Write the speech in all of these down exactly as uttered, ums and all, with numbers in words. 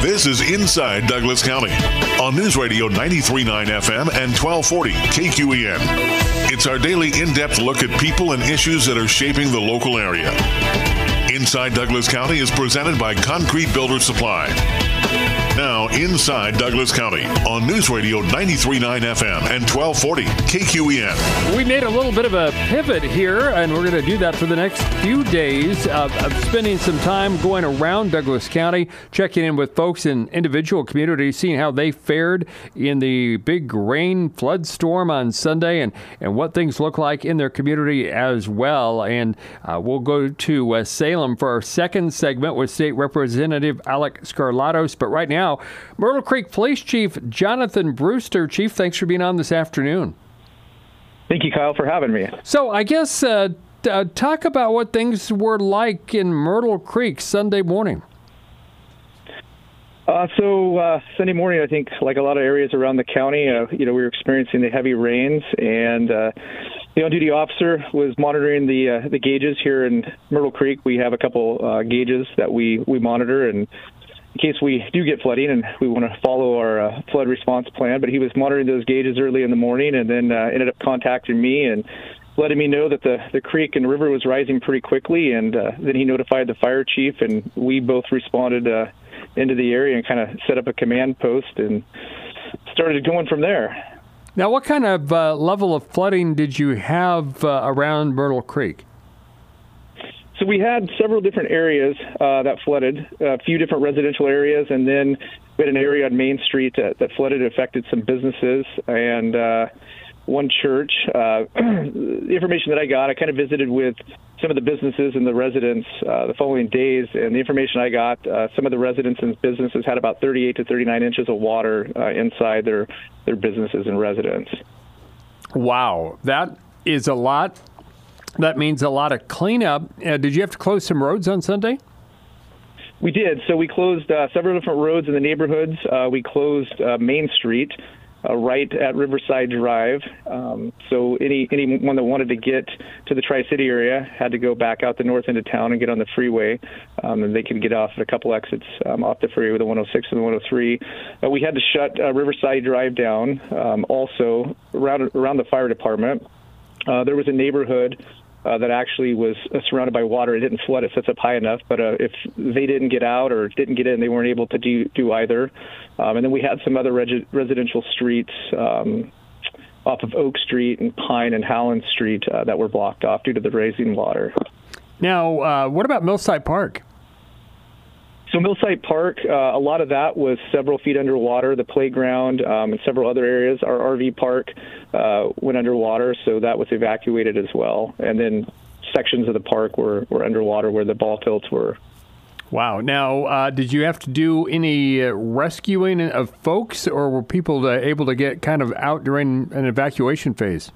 This is Inside Douglas County on News Radio ninety-three point nine F M and twelve forty K Q E N. It's our daily in-depth look at people and issues that are shaping the local area. Inside Douglas County is presented by Concrete Builder Supply. Now, Inside Douglas County on News Radio ninety-three point nine F M and twelve forty K Q E N. We made a little bit of a pivot here, and we're going to do that for the next few days of, of spending some time going around Douglas County, checking in with folks in individual communities, seeing how they fared in the big rain flood storm on Sunday, and, and what things look like in their community as well. And uh, we'll go to uh, Salem for our second segment with State Representative Alec Scarlatos. But right now, Myrtle Creek Police Chief Jonathan Brewster. Chief, thanks for being on this afternoon. Thank you, Kyle, for having me. So I guess uh, uh, talk about what things were like in Myrtle Creek Sunday morning. Uh, so uh, Sunday morning, I think, like a lot of areas around the county, uh, you know, we were experiencing the heavy rains, and uh, the on-duty officer was monitoring the uh, the gauges here in Myrtle Creek. We have a couple uh, gauges that we, we monitor, and in case we do get flooding and we want to follow our uh, flood response plan. But he was monitoring those gauges early in the morning, and then uh, ended up contacting me and letting me know that the, the creek and river was rising pretty quickly. And uh, then he notified the fire chief, and we both responded uh, into the area and kind of set up a command post and started going from there. Now, what kind of uh, level of flooding did you have uh, around Myrtle Creek? So we had several different areas uh, that flooded, a few different residential areas, and then we had an area on Main Street that, that flooded, affected some businesses, and uh, one church. Uh, the information that I got, I kind of visited with some of the businesses and the residents uh, the following days, and the information I got, uh, some of the residents and businesses had about thirty-eight to thirty-nine inches of water uh, inside their, their businesses and residents. Wow, that is a lot. That means a lot of cleanup. Uh, did you have to close some roads on Sunday? We did. So we closed uh, several different roads in the neighborhoods. Uh, we closed uh, Main Street uh, right at Riverside Drive. Um, so any anyone that wanted to get to the Tri-City area had to go back out the north end of town and get on the freeway. Um, and they could get off at a couple exits um, off the freeway with the one oh six and the one oh three. Uh, we had to shut uh, Riverside Drive down. Um, also, around, around the fire department, uh, there was a neighborhood Uh, that actually was uh, surrounded by water. It didn't flood. It sits up high enough, but uh, if they didn't get out or didn't get in, they weren't able to do, do either. Um, and then we had some other reg- residential streets um, off of Oak Street and Pine and Howland Street uh, that were blocked off due to the rising water. Now, uh, what about Millside Park? So Millside Park, uh, a lot of that was several feet underwater. The playground um, and several other areas. Our R V park uh, went underwater, so that was evacuated as well. And then sections of the park were, were underwater where the ball fields were. Wow. Now, uh, did you have to do any uh, rescuing of folks, or were people uh, able to get kind of out during an evacuation phase?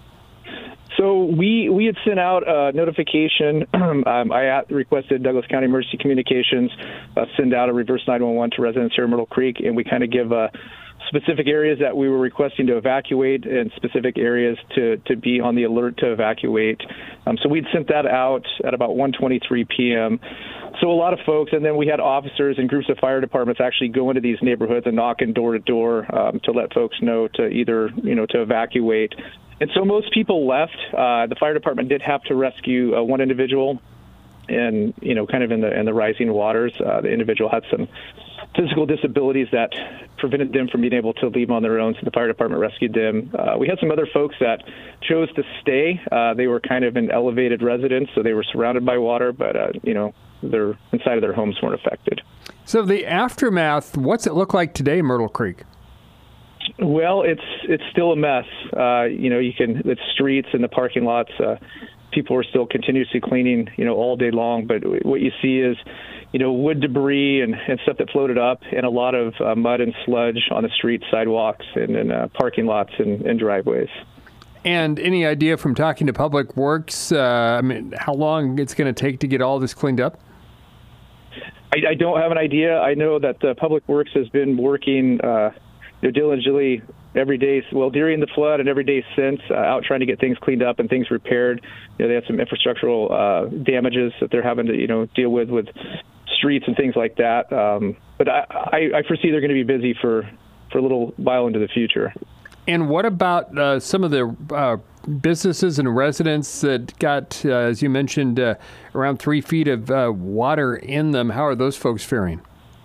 So we, we had sent out a notification. um, I requested Douglas County Emergency Communications uh, send out a reverse nine one one to residents here in Myrtle Creek, and we kind of give uh, specific areas that we were requesting to evacuate and specific areas to, to be on the alert to evacuate. Um, so we'd sent that out at about one twenty-three p.m. So a lot of folks, and then we had officers and groups of fire departments actually go into these neighborhoods and knocking door to door um, to let folks know to either, you know, to evacuate. And so most people left. Uh, the fire department did have to rescue uh, one individual, and you know, kind of in the in the rising waters. Uh, the individual had some physical disabilities that prevented them from being able to leave on their own, so the fire department rescued them. Uh, we had some other folks that chose to stay. Uh, they were kind of in elevated residence, so they were surrounded by water, but uh, you know, their inside of their homes weren't affected. So the aftermath, what's it look like today in Myrtle Creek? Well, it's it's still a mess. Uh, you know, you can the streets and the parking lots. Uh, people are still continuously cleaning, you know, all day long. But what you see is, you know, wood debris and, and stuff that floated up, and a lot of uh, mud and sludge on the street, sidewalks, and in uh, parking lots and, and driveways. And any idea from talking to Public Works, uh, I mean, how long it's going to take to get all this cleaned up? I, I don't have an idea. I know that uh, Public Works has been working uh, you know, diligently every day, well, during the flood and every day since, uh, out trying to get things cleaned up and things repaired. You know, they had some infrastructural uh, damages that they're having to, you know, deal with, with streets and things like that. Um, but I, I, I foresee they're going to be busy for, for a little while into the future. And what about uh, some of the uh, businesses and residents that got, uh, as you mentioned, uh, around three feet of uh, water in them? How are those folks faring?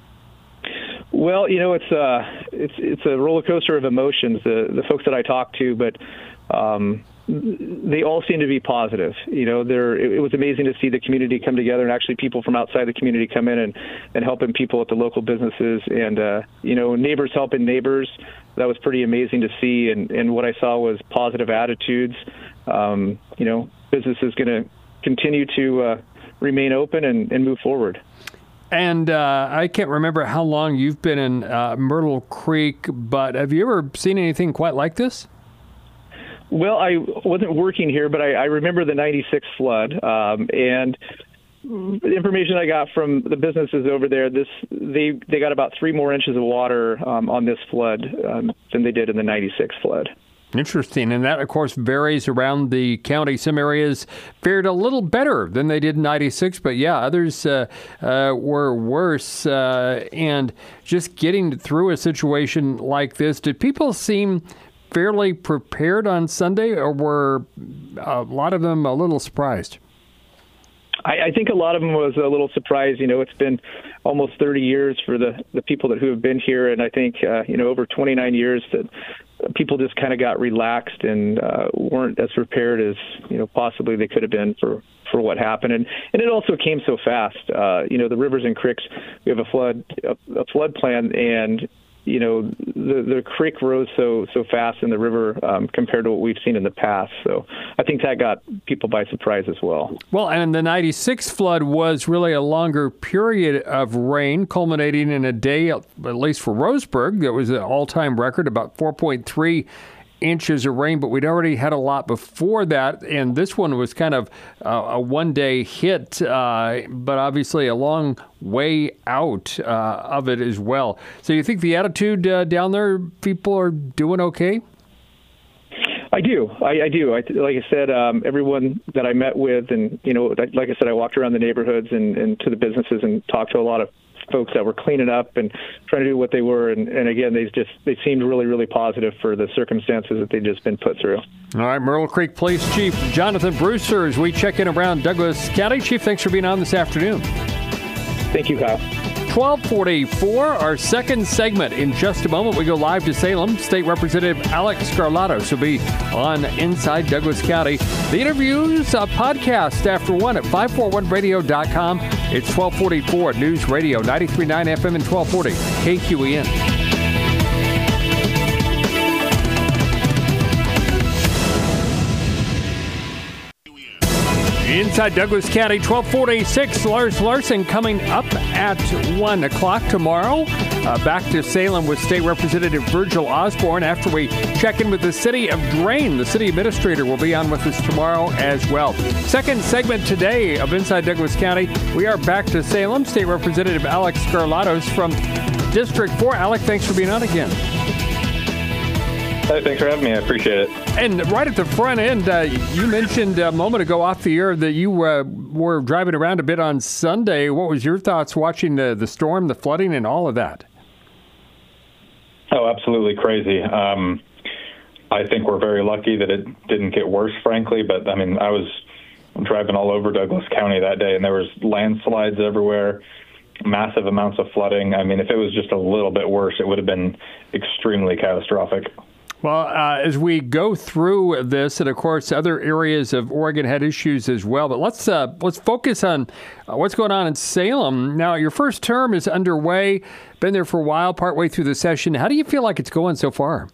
Well, you know, it's uh, it's it's a roller coaster of emotions. The the folks that I talked to, but um, they all seem to be positive. You know, there it, it was amazing to see the community come together, and actually people from outside the community come in and, and helping people at the local businesses, and uh, you know, neighbors helping neighbors. That was pretty amazing to see, and, and what I saw was positive attitudes. Um, you know, business is going to continue to uh, remain open and, and move forward. And uh, I can't remember how long you've been in uh, Myrtle Creek, but have you ever seen anything quite like this? Well, I wasn't working here, but I, I remember the ninety-six flood, um, and the information I got from the businesses over there, this they they got about three more inches of water um, on this flood um, than they did in the ninety-six flood. Interesting. And that, of course, varies around the county. Some areas fared a little better than they did in ninety-six, but yeah, others uh, uh, were worse. Uh, and just getting through a situation like this, did people seem fairly prepared on Sunday, or were a lot of them a little surprised? I, I think a lot of them was a little surprised. You know, it's been almost thirty years for the, the people that who have been here, and I think, uh, you know, over twenty-nine years that people just kind of got relaxed and uh, weren't as prepared as, you know, possibly they could have been for, for what happened. And, and it also came so fast. Uh, you know, the rivers and creeks, we have a flood, a, a flood plan, and you know, the the creek rose so so fast in the river um, compared to what we've seen in the past. So I think that got people by surprise as well. Well, and the ninety-six flood was really a longer period of rain, culminating in a day, at least for Roseburg, that was an all-time record, about four point three inches of rain, but we'd already had a lot before that, and this one was kind of uh, a one-day hit, uh, but obviously a long way out uh, of it as well. So you think the attitude uh, down there, people are doing okay? I do. I, I do. I, like I said, um, everyone that I met with, and, you know, like I said, I walked around the neighborhoods and, and to the businesses and talked to a lot of folks that were cleaning up and trying to do what they were. And, and again, they just they seemed really, really positive for the circumstances that they've just been put through. All right, Myrtle Creek Police Chief Jonathan Brewster, as we check in around Douglas County. Chief, thanks for being on this afternoon. Thank you, Kyle. twelve forty-four, our second segment. In just a moment, we go live to Salem. State Representative Alex Scarlatos will be on Inside Douglas County. The interviews, a podcast after one at five forty-one radio dot com. It's twelve forty-four at News Radio, ninety-three point nine F M and twelve forty K Q E N. Inside Douglas County, twelve forty-six, Lars Larson coming up at one o'clock tomorrow. Uh, back to Salem with State Representative Virgil Osborne after we check in with the city of Drain. The city administrator will be on with us tomorrow as well. Second segment today of Inside Douglas County, we are back to Salem. State Representative Alex Scarlatos from District four. Alex, thanks for being on again. Hey, thanks for having me. I appreciate it. And right at the front end, uh, you mentioned a moment ago off the air that you uh, were driving around a bit on Sunday. What was your thoughts watching the, the storm, the flooding, and all of that? Oh, absolutely crazy. Um, I think we're very lucky that it didn't get worse, frankly. But, I mean, I was driving all over Douglas County that day, and there was landslides everywhere, massive amounts of flooding. I mean, if it was just a little bit worse, it would have been extremely catastrophic. Well, uh, as we go through this, and of course, other areas of Oregon had issues as well. But let's uh, let's focus on uh, what's going on in Salem. Now, your first term is underway. Been there for a while, partway through the session. How do you feel like it's going so far?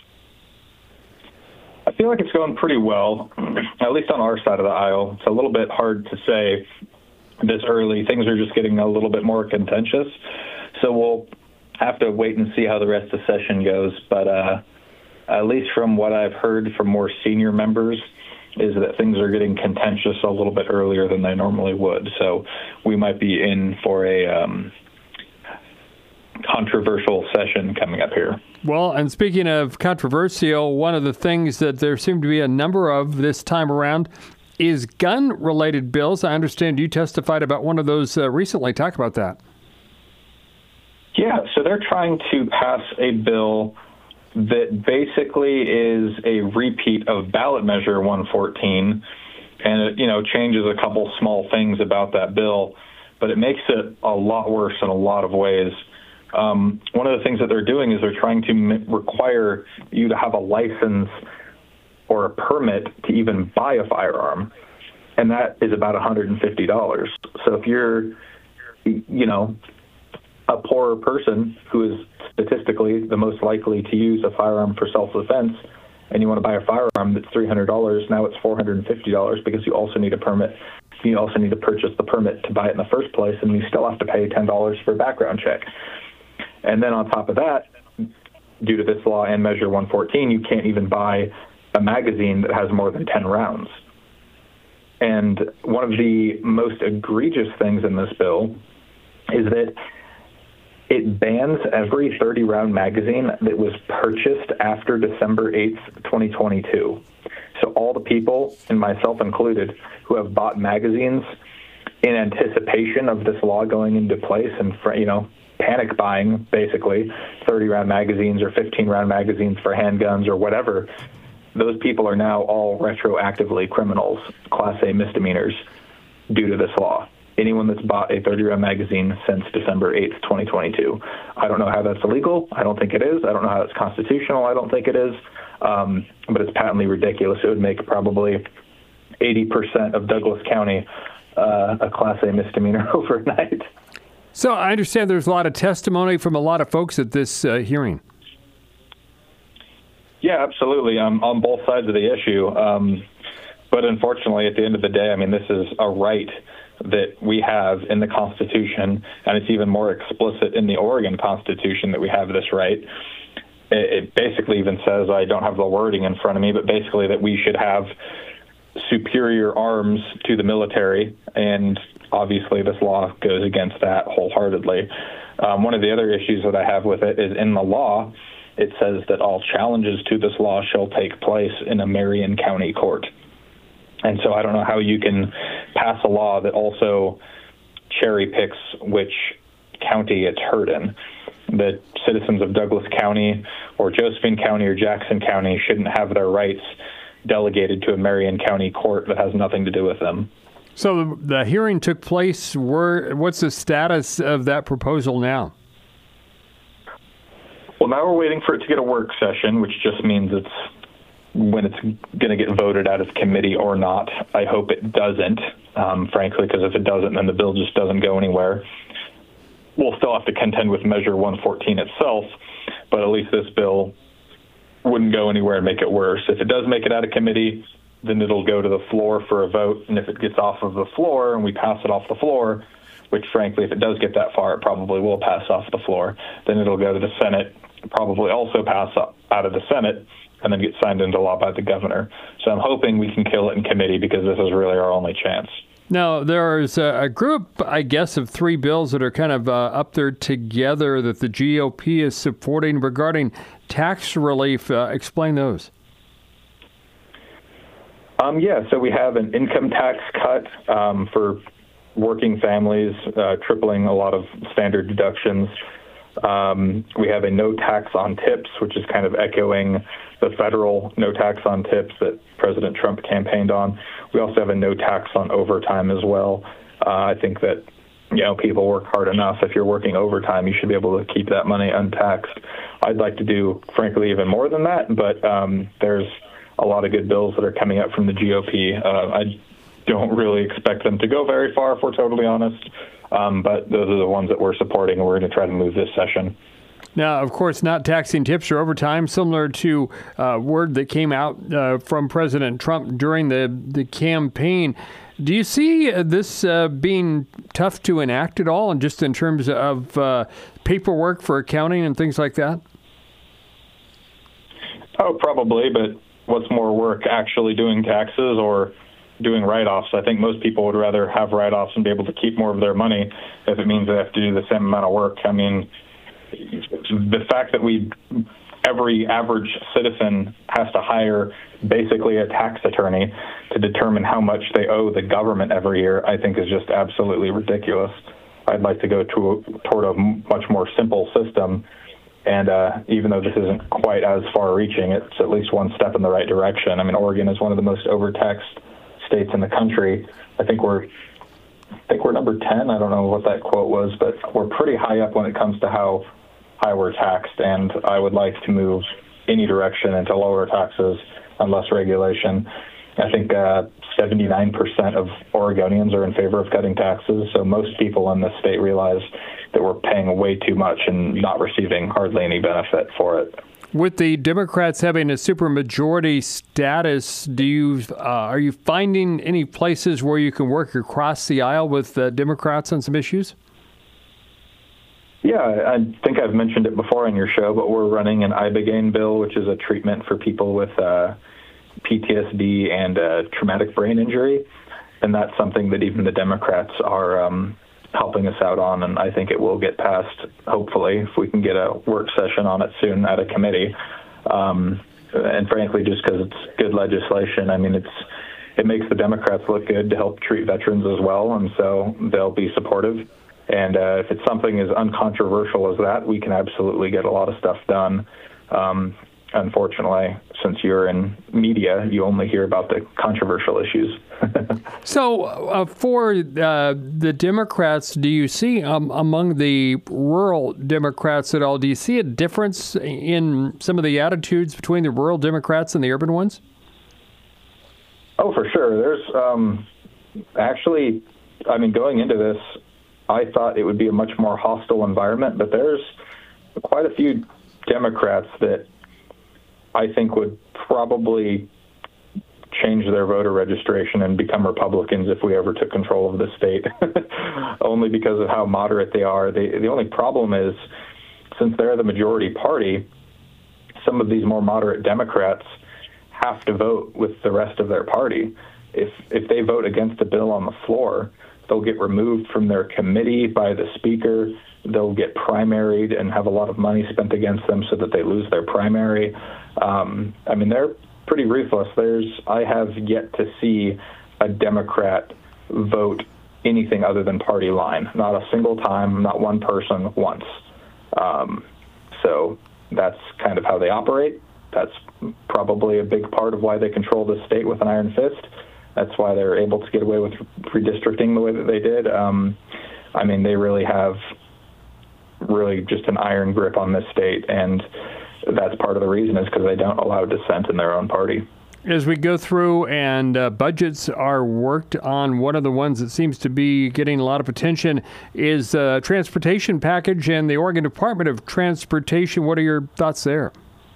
I feel like it's going pretty well, at least on our side of the aisle. It's a little bit hard to say this early. Things are just getting a little bit more contentious. So we'll have to wait and see how the rest of the session goes. But uh, at least from what I've heard from more senior members, is that things are getting contentious a little bit earlier than they normally would. So we might be in for a um, controversial session coming up here. Well, and speaking of controversial, one of the things that there seem to be a number of this time around is gun-related bills. I understand you testified about one of those uh, recently. Talk about that. Yeah, so they're trying to pass a bill that basically is a repeat of ballot measure one fourteen, and it, you know, changes a couple small things about that bill, but it makes it a lot worse in a lot of ways. Um, one of the things that they're doing is they're trying to m- require you to have a license or a permit to even buy a firearm, and that is about one hundred fifty dollars. So if you're, you know, a poorer person who is statistically the most likely to use a firearm for self-defense, and you want to buy a firearm that's three hundred dollars, now it's four hundred fifty dollars because you also need a permit. You also need to purchase the permit to buy it in the first place, and you still have to pay ten dollars for a background check. And then on top of that, due to this law and Measure one fourteen, you can't even buy a magazine that has more than ten rounds. And one of the most egregious things in this bill is that it bans every thirty-round magazine that was purchased after December eighth, twenty twenty-two. So all the people, and myself included, who have bought magazines in anticipation of this law going into place and, you know, panic buying, basically, thirty-round magazines or fifteen-round magazines for handguns or whatever, those people are now all retroactively criminals, Class A misdemeanors, due to this law. Anyone that's bought a thirty-round magazine since December eighth, twenty twenty-two. I don't know how that's illegal. I don't think it is. I don't know how it's constitutional. I don't think it is. Um, but it's patently ridiculous. It would make probably eighty percent of Douglas County uh, a Class A misdemeanor overnight. So I understand there's a lot of testimony from a lot of folks at this uh, hearing. Yeah, absolutely. Um, on both sides of the issue. Um, but unfortunately, at the end of the day, I mean, this is a right that we have in the Constitution, and it's even more explicit in the Oregon Constitution that we have this right. It, it basically even says, I don't have the wording in front of me, but basically that we should have superior arms to the military, and obviously this law goes against that wholeheartedly. Um, one of the other issues that I have with it is in the law, it says that all challenges to this law shall take place in a Marion County court. And so I don't know how you can pass a law that also cherry picks which county it's heard in. That citizens of Douglas County or Josephine County or Jackson County shouldn't have their rights delegated to a Marion County court that has nothing to do with them. So the hearing took place. Where, what's the status of that proposal now? Well, now we're waiting for it to get a work session, which just means it's when it's going to get voted out of committee or not. I hope it doesn't, um, frankly, because if it doesn't, then the bill just doesn't go anywhere. We'll still have to contend with Measure one fourteen itself, but at least this bill wouldn't go anywhere and make it worse. If it does make it out of committee, then it'll go to the floor for a vote, and if it gets off of the floor and we pass it off the floor, which frankly, if it does get that far, it probably will pass off the floor, then it'll go to the Senate, probably also pass out of the Senate, and then get signed into law by the governor. So I'm hoping we can kill it in committee because this is really our only chance. Now, there's a group, I guess, of three bills that are kind of uh, up there together that the G O P is supporting regarding tax relief. Uh, explain those. Um, yeah, so we have an income tax cut um, for working families, uh, tripling a lot of standard deductions. Um, we have a no tax on tips, which is kind of echoing the federal no tax on tips that President Trump campaigned on. We also have a no tax on overtime as well. Uh, I think that, you know, people work hard enough. If you're working overtime, you should be able to keep that money untaxed. I'd like to do, frankly, even more than that, but um, there's a lot of good bills that are coming up from the G O P. Uh, I don't really expect them to go very far, if we're totally honest. Um, but those are the ones that we're supporting, and we're going to try to move this session. Now, of course, not taxing tips or overtime, similar to uh, word that came out uh, from President Trump during the, the campaign. Do you see uh, this uh, being tough to enact at all, and just in terms of uh, paperwork for accounting and things like that? Oh, probably, but what's more work, actually doing taxes or doing write-offs? I think most people would rather have write-offs and be able to keep more of their money if it means they have to do the same amount of work. I mean, the fact that we every average citizen has to hire basically a tax attorney to determine how much they owe the government every year, I think is just absolutely ridiculous. I'd like to go to a, toward a much more simple system. And uh, even though this isn't quite as far-reaching, it's at least one step in the right direction. I mean, Oregon is one of the most overtaxed states in the country. I think we're, I think we're number ten. I don't know what that quote was, but we're pretty high up when it comes to how high we're taxed. And I would like to move any direction into lower taxes and less regulation. I think uh, seventy-nine percent of Oregonians are in favor of cutting taxes. So most people in this state realize that we're paying way too much and not receiving hardly any benefit for it. With the Democrats having a supermajority status, do you uh, are you finding any places where you can work across the aisle with uh, Democrats on some issues? Yeah, I think I've mentioned it before on your show, but we're running an Ibogaine bill, which is a treatment for people with uh, P T S D and uh, traumatic brain injury. And that's something that even the Democrats are um, helping us out on, and I think it will get passed, hopefully, if we can get a work session on it soon at a committee. Um, and frankly, just because it's good legislation, I mean, it's it makes the Democrats look good to help treat veterans as well, and so they'll be supportive. And uh, if it's something as uncontroversial as that, we can absolutely get a lot of stuff done. Um, unfortunately, since you're in media, you only hear about the controversial issues. So uh, for uh, the Democrats, do you see um, among the rural Democrats at all, do you see a difference in some of the attitudes between the rural Democrats and the urban ones? Oh, for sure. There's um, actually, I mean, going into this, I thought it would be a much more hostile environment, but there's quite a few Democrats that I think would probably change their voter registration and become Republicans if we ever took control of the state, only because of how moderate they are. They, the only problem is, since they're the majority party, some of these more moderate Democrats have to vote with the rest of their party. If if they vote against a bill on the floor, they'll get removed from their committee by the speaker. They'll get primaried and have a lot of money spent against them so that they lose their primary. Um, I mean, they're pretty ruthless. There's, I have yet to see a Democrat vote anything other than party line. Not a single time, not one person, once. Um, so that's kind of how they operate. That's probably a big part of why they control the state with an iron fist. That's why they're able to get away with redistricting the way that they did. Um, I mean, they really have really just an iron grip on this state, and that's part of the reason is because they don't allow dissent in their own party. As we go through and uh, budgets are worked on, one of the ones that seems to be getting a lot of attention is uh, transportation package and the Oregon Department of Transportation. What are your thoughts there?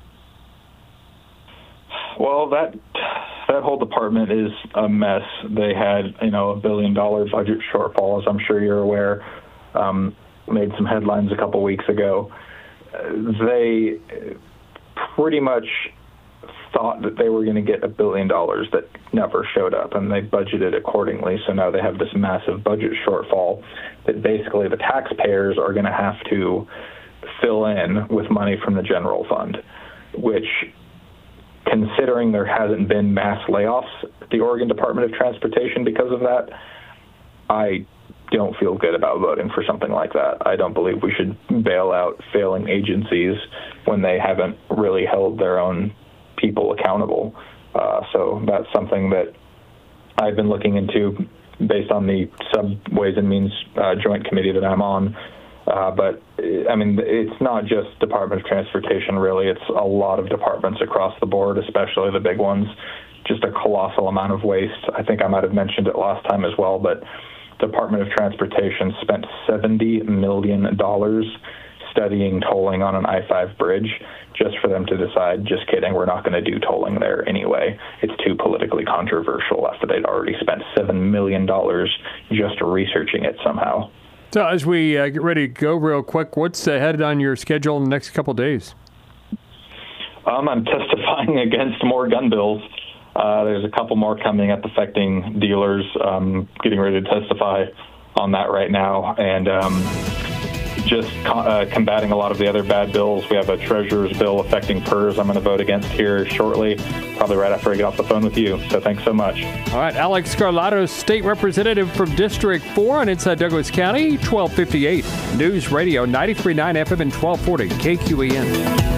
Well, that that whole department is a mess. They had, you know, a billion dollar budget shortfall, as I'm sure you're aware. Um, made some headlines a couple weeks ago. They pretty much thought that they were going to get a billion dollars that never showed up, and they budgeted accordingly. So now they have this massive budget shortfall that basically the taxpayers are going to have to fill in with money from the general fund, which, considering there hasn't been mass layoffs at the Oregon Department of Transportation because of that, I don't feel good about voting for something like that. I don't believe we should bail out failing agencies when they haven't really held their own people accountable. Uh, so that's something that I've been looking into based on the sub Ways and Means uh, Joint Committee that I'm on. Uh, but, I mean, it's not just Department of Transportation, really. It's a lot of departments across the board, especially the big ones. Just a colossal amount of waste. I think I might have mentioned it last time as well, but Department of Transportation spent seventy million dollars studying tolling on an I five bridge just for them to decide, just kidding, we're not going to do tolling there anyway. It's too politically controversial after they'd already spent seven million dollars just researching it somehow. So as we uh, get ready to go real quick, what's ahead on your schedule in the next couple of days? Um, I'm testifying against more gun bills. Uh, there's a couple more coming up affecting dealers. Um, getting ready to testify on that right now. And um, just uh, combating a lot of the other bad bills. We have a treasurer's bill affecting P E R S I'm going to vote against here shortly, probably right after I get off the phone with you. So thanks so much. All right, Alex Scarlato, State Representative from District four on Inside Douglas County, twelve fifty-eight News Radio, ninety-three point nine F M and twelve forty K Q E N.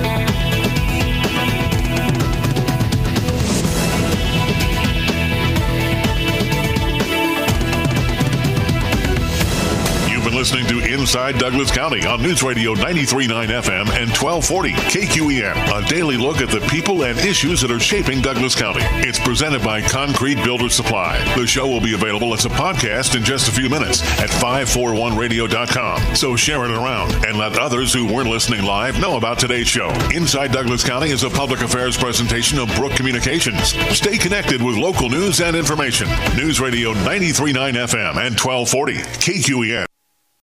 Listening to Inside Douglas County on News Radio ninety-three point nine F M and twelve forty K Q E N. A daily look at the people and issues that are shaping Douglas County. It's presented by Concrete Builder Supply. The show will be available as a podcast in just a few minutes at five forty-one radio dot com. So share it around and let others who weren't listening live know about today's show. Inside Douglas County is a public affairs presentation of Brook Communications. Stay connected with local news and information. News Radio ninety-three point nine F M and twelve forty K Q E N.